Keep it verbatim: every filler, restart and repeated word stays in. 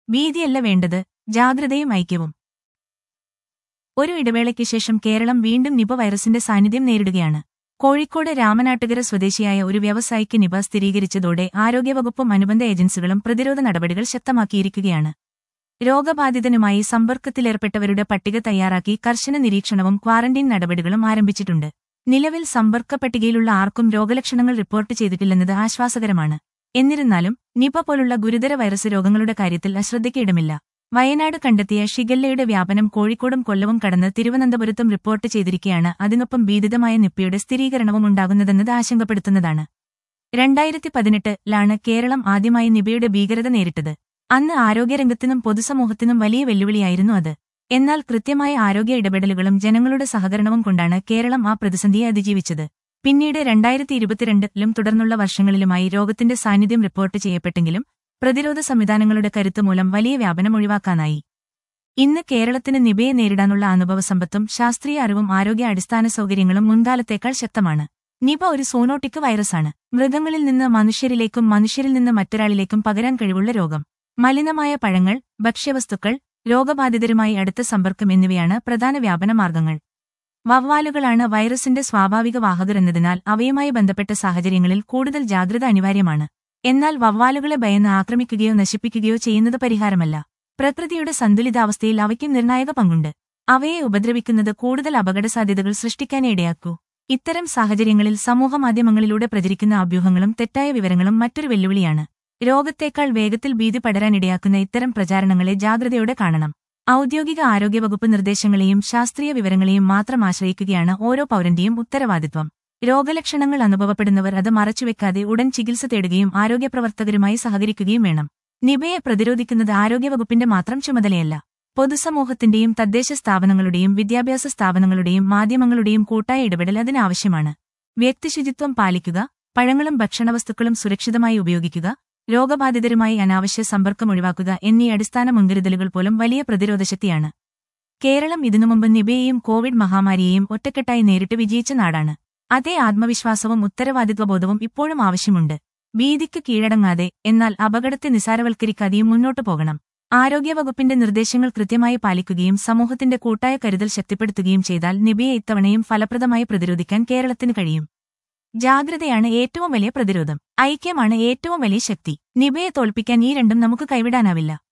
ഭീതിയല്ല വേണ്ടത്, ജാഗ്രതയും ഐക്യവും. ഒരു ഇടവേളയ്ക്ക് ശേഷം കേരളം വീണ്ടും നിപ വൈറസിന്റെ സാന്നിധ്യം നേരിടുകയാണ്. കോഴിക്കോട് രാമനാട്ടുകര സ്വദേശിയായ ഒരു വ്യവസായിക്ക് നിപ സ്ഥിരീകരിച്ചതോടെ ആരോഗ്യവകുപ്പും അനുബന്ധ ഏജൻസികളും പ്രതിരോധ നടപടികൾ ശക്തമാക്കിയിരിക്കുകയാണ്. രോഗബാധിതനുമായി സമ്പർക്കത്തിലേർപ്പെട്ടവരുടെ പട്ടിക തയ്യാറാക്കി കർശന നിരീക്ഷണവും ക്വാറന്റീൻ നടപടികളും ആരംഭിച്ചിട്ടുണ്ട്. നിലവിൽ സമ്പർക്ക പട്ടികയിലുള്ള ആർക്കും രോഗലക്ഷണങ്ങൾ റിപ്പോർട്ട് ചെയ്തിട്ടില്ലെന്നത് ആശ്വാസകരമാണ്. എന്നിരുന്നാലും നിപ പോലുള്ള ഗുരുതര വൈറസ് രോഗങ്ങളുടെ കാര്യത്തിൽ അശ്രദ്ധയ്ക്ക് ഇടമില്ല. വയനാട് കണ്ടെത്തിയ ഷിഗല്ലയുടെ വ്യാപനം കോഴിക്കോടും കൊല്ലവും കടന്ന് തിരുവനന്തപുരത്തും റിപ്പോർട്ട് ചെയ്തിരിക്കെയാണ് അതിനൊപ്പം ഭീതിതമായ നിപ്പയുടെ സ്ഥിരീകരണവും ഉണ്ടാകുന്നതെന്നത് ആശങ്കപ്പെടുത്തുന്നതാണ്. രണ്ടായിരത്തി പതിനെട്ടിലാണ് കേരളം ആദ്യമായി നിപയുടെ ഭീകരത നേരിട്ടത്. അന്ന് ആരോഗ്യരംഗത്തിനും പൊതുസമൂഹത്തിനും വലിയ വെല്ലുവിളിയായിരുന്നു അത്. എന്നാൽ കൃത്യമായ ആരോഗ്യ ഇടപെടലുകളും ജനങ്ങളുടെ സഹകരണവും കൊണ്ടാണ് കേരളം ആ പ്രതിസന്ധിയെ അതിജീവിച്ചത്. പിന്നീട് രണ്ടായിരത്തി ഇരുപത്തിരണ്ടിലും തുടർന്നുള്ള വർഷങ്ങളിലുമായി രോഗത്തിന്റെ സാന്നിധ്യം റിപ്പോർട്ട് ചെയ്യപ്പെട്ടെങ്കിലും പ്രതിരോധ സംവിധാനങ്ങളുടെ കരുത്തുമൂലം വലിയ വ്യാപനം ഒഴിവാക്കാനായി. ഇന്ന് കേരളത്തിന് നിപയെ നേരിടാനുള്ള അനുഭവസമ്പത്തും ശാസ്ത്രീയ അറിവും ആരോഗ്യ അടിസ്ഥാന സൗകര്യങ്ങളും മുൻകാലത്തേക്കാൾ ശക്തമാണ്. നിപ ഒരു സൂനോട്ടിക് വൈറസാണ്. മൃഗങ്ങളിൽ നിന്ന് മനുഷ്യരിലേക്കും മനുഷ്യരിൽ നിന്ന് മറ്റൊരാളിലേക്കും പകരാൻ കഴിവുള്ള രോഗം. മലിനമായ പഴങ്ങൾ, ഭക്ഷ്യവസ്തുക്കൾ, രോഗബാധിതരുമായി അടുത്ത സമ്പർക്കം എന്നിവയാണ് പ്രധാന വ്യാപന മാർഗങ്ങൾ. വവ്വാലുകളാണ് വൈറസിന്റെ സ്വാഭാവിക വാഹകർ എന്നതിനാൽ അവയുമായി ബന്ധപ്പെട്ട സാഹചര്യങ്ങളിൽ കൂടുതൽ ജാഗ്രത അനിവാര്യമാണ്. എന്നാൽ വവ്വാലുകളെ ഭയന്ന് ആക്രമിക്കുകയോ നശിപ്പിക്കുകയോ ചെയ്യുന്നത് പരിഹാരമല്ല. പ്രകൃതിയുടെ സന്തുലിതാവസ്ഥയിൽ അവയ്ക്കും നിർണായക പങ്കുണ്ട്. അവയെ ഉപദ്രവിക്കുന്നത് കൂടുതൽ അപകടസാധ്യതകൾ സൃഷ്ടിക്കാനിടയാക്കൂ. ഇത്തരം സാഹചര്യങ്ങളിൽ സമൂഹമാധ്യമങ്ങളിലൂടെ പ്രചരിക്കുന്ന അഭ്യൂഹങ്ങളും തെറ്റായ വിവരങ്ങളും മറ്റൊരു വെല്ലുവിളിയാണ്. രോഗത്തേക്കാൾ വേഗത്തിൽ ഭീതി പടരാനിടയാക്കുന്ന ഇത്തരം പ്രചാരണങ്ങളെ ജാഗ്രതയോടെ കാണണം. ഔദ്യോഗിക ആരോഗ്യവകുപ്പ് നിർദ്ദേശങ്ങളെയും ശാസ്ത്രീയ വിവരങ്ങളെയും മാത്രം ആശ്രയിക്കുകയാണ് ഓരോ പൗരന്റെയും ഉത്തരവാദിത്വം. രോഗലക്ഷണങ്ങൾ അനുഭവപ്പെടുന്നവർ അത് മറച്ചുവെക്കാതെ ഉടൻ ചികിത്സ തേടുകയും ആരോഗ്യപ്രവർത്തകരുമായി സഹകരിക്കുകയും വേണം. നിപയെ പ്രതിരോധിക്കുന്നത് ആരോഗ്യവകുപ്പിന്റെ മാത്രം ചുമതലയല്ല. പൊതുസമൂഹത്തിന്റെയും തദ്ദേശ സ്ഥാപനങ്ങളുടെയും വിദ്യാഭ്യാസ സ്ഥാപനങ്ങളുടെയും മാധ്യമങ്ങളുടെയും കൂട്ടായ ഇടപെടൽ അതിനാവശ്യമാണ്. വ്യക്തിശുചിത്വം പാലിക്കുക, പഴങ്ങളും ഭക്ഷണവസ്തുക്കളും സുരക്ഷിതമായി ഉപയോഗിക്കുക, രോഗബാധിതരുമായി അനാവശ്യ സമ്പർക്കം ഒഴിവാക്കുക എന്നീ അടിസ്ഥാന മുൻകരുതലുകൾ പോലും വലിയ പ്രതിരോധശക്തിയാണ്. കേരളം ഇതിനുമുമ്പ് നിപയെയും കോവിഡ് മഹാമാരിയെയും ഒറ്റക്കെട്ടായി നേരിട്ട് വിജയിച്ച നാടാണ്. അതേ ആത്മവിശ്വാസവും ഉത്തരവാദിത്വബോധവും ഇപ്പോഴും ആവശ്യമുണ്ട്. ഭീതിക്ക് കീഴടങ്ങാതെ, എന്നാൽ അപകടത്തെ നിസാരവൽക്കരിക്കാതെയും മുന്നോട്ടു പോകണം. ആരോഗ്യവകുപ്പിന്റെ നിർദ്ദേശങ്ങൾ കൃത്യമായി പാലിക്കുകയും സമൂഹത്തിന്റെ കൂട്ടായ കരുതൽ ശക്തിപ്പെടുത്തുകയും ചെയ്താൽ നിപയെ ഇത്തവണയും ഫലപ്രദമായി പ്രതിരോധിക്കാൻ കേരളത്തിന് കഴിയും. ജാഗ്രതയാണ് ഏറ്റവും വലിയ പ്രതിരോധം. ഐക്യമാണ് ഏറ്റവും വലിയ ശക്തി. നിപയെ തോൽപ്പിക്കാൻ ഈ രണ്ടും നമുക്ക് കൈവിടാനാവില്ല.